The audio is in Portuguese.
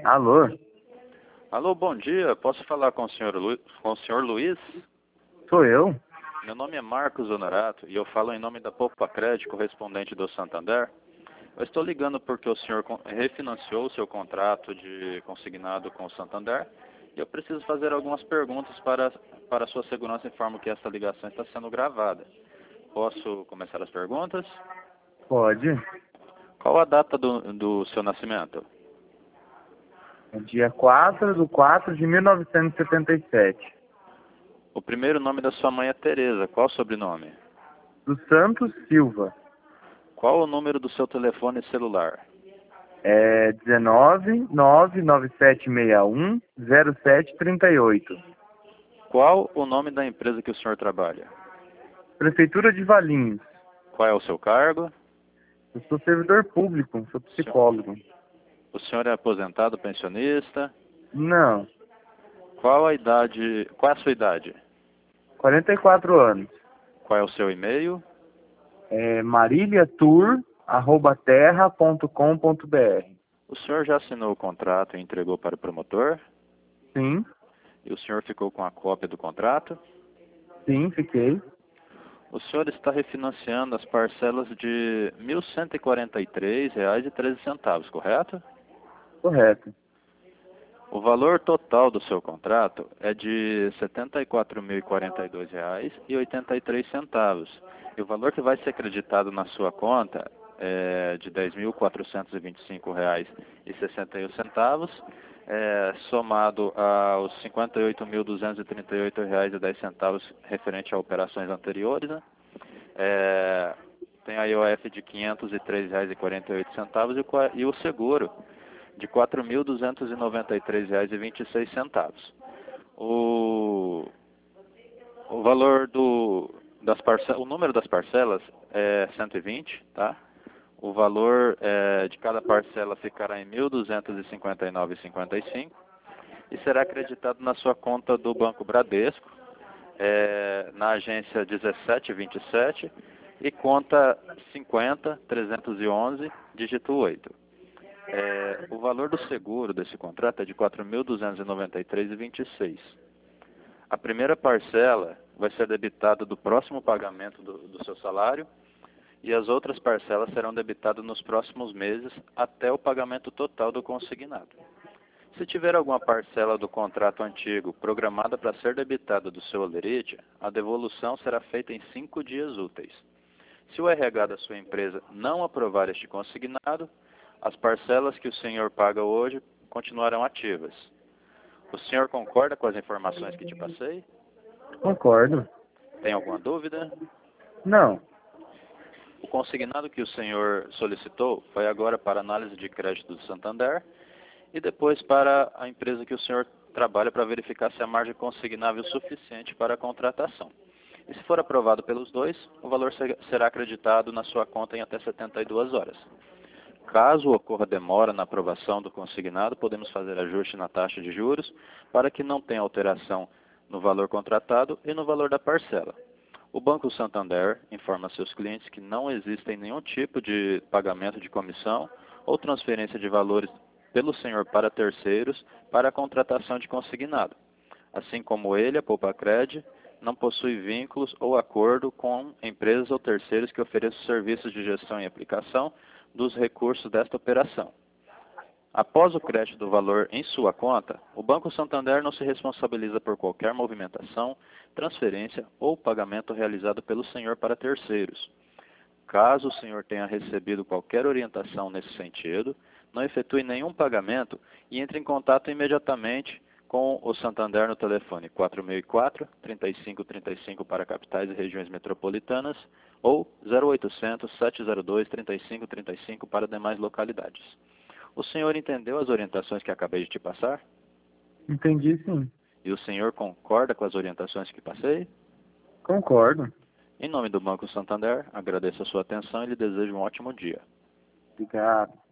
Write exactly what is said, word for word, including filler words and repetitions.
Alô? Alô, bom dia. Posso falar com o senhor, Lu... com o senhor Luiz? Sou eu? Meu nome é Marcos Honorato e eu falo em nome da Poupa Crédito, correspondente do Santander. Eu estou ligando porque o senhor con- refinanciou o seu contrato de consignado com o Santander e eu preciso fazer algumas perguntas para, para a sua segurança. Informo que esta ligação está sendo gravada. Posso começar as perguntas? Pode. Qual a data do, do seu nascimento? É dia quatro de quatro de mil novecentos e setenta e sete. O primeiro nome da sua mãe é Tereza. Qual o sobrenome? Do Santos Silva. Qual o número do seu telefone celular? É dezenove, nove nove sete seis um, zero sete três oito. Qual o nome da empresa que o senhor trabalha? Prefeitura de Valinhos. Qual é o seu cargo? Eu sou servidor público, sou O senhor, psicólogo. o senhor é aposentado, pensionista? Não, Qual a idade? Qual é a sua idade? quarenta e quatro anos. Qual é o seu e-mail? É mariliatour arroba terra ponto com ponto br. O senhor já assinou o contrato e entregou para o promotor? Sim, E o senhor ficou com a cópia do contrato? sim, fiquei. O senhor está refinanciando as parcelas de mil cento e quarenta e três reais e treze centavos, correto? Correto. O valor total do seu contrato é de setenta e quatro mil e quarenta e dois reais e oitenta e três centavos. E o valor que vai ser acreditado na sua conta é de dez mil quatrocentos e vinte e cinco reais e sessenta e um centavos, é, somado aos cinquenta e oito mil duzentos e trinta e oito reais e dez centavos referente a operações anteriores, né? É, tem a I O F de quinhentos e três reais e quarenta e oito centavos e, qua- e o seguro de quatro mil duzentos e noventa e três reais e vinte e seis centavos. O, o valor do das parcelas, o número das parcelas é cento e vinte, tá? O valor é, de cada parcela ficará em mil duzentos e cinquenta e nove reais e cinquenta e cinco e será acreditado na sua conta do Banco Bradesco, é, na agência dezessete vinte e sete e conta cinquenta trezentos e onze, dígito oito. É, o valor do seguro desse contrato é de quatro mil duzentos e noventa e três reais e vinte e seis centavos. A primeira parcela vai ser debitada do próximo pagamento do, do seu salário e as outras parcelas serão debitadas nos próximos meses até o pagamento total do consignado. Se tiver alguma parcela do contrato antigo programada para ser debitada do seu holerite, a devolução será feita em cinco dias úteis. Se o R H da sua empresa não aprovar este consignado, as parcelas que o senhor paga hoje continuarão ativas. O senhor concorda com as informações que te passei? Concordo. Tem alguma dúvida? Não. O consignado que o senhor solicitou foi agora para análise de crédito do Santander e depois para a empresa que o senhor trabalha para verificar se a margem consignável é suficiente para a contratação. E se for aprovado pelos dois, o valor será acreditado na sua conta em até setenta e duas horas. Caso ocorra demora na aprovação do consignado, podemos fazer ajuste na taxa de juros para que não tenha alteração no valor contratado e no valor da parcela. O Banco Santander informa seus clientes que não existe nenhum tipo de pagamento de comissão ou transferência de valores pelo senhor para terceiros para a contratação de consignado. Assim como ele, a Poupacred, não possui vínculos ou acordo com empresas ou terceiros que ofereçam serviços de gestão e aplicação dos recursos desta operação. Após o crédito do valor em sua conta, o Banco Santander não se responsabiliza por qualquer movimentação, transferência ou pagamento realizado pelo senhor para terceiros. Caso o senhor tenha recebido qualquer orientação nesse sentido, não efetue nenhum pagamento e entre em contato imediatamente com o Santander no telefone quatro mil e quatro, trinta e cinco trinta e cinco para capitais e regiões metropolitanas ou zero oitocentos, sete zero dois, trinta e cinco trinta e cinco para demais localidades. O senhor entendeu as orientações que acabei de te passar? Entendi, sim. E o senhor concorda com as orientações que passei? Concordo. Em nome do Banco Santander, agradeço a sua atenção e lhe desejo um ótimo dia. Obrigado.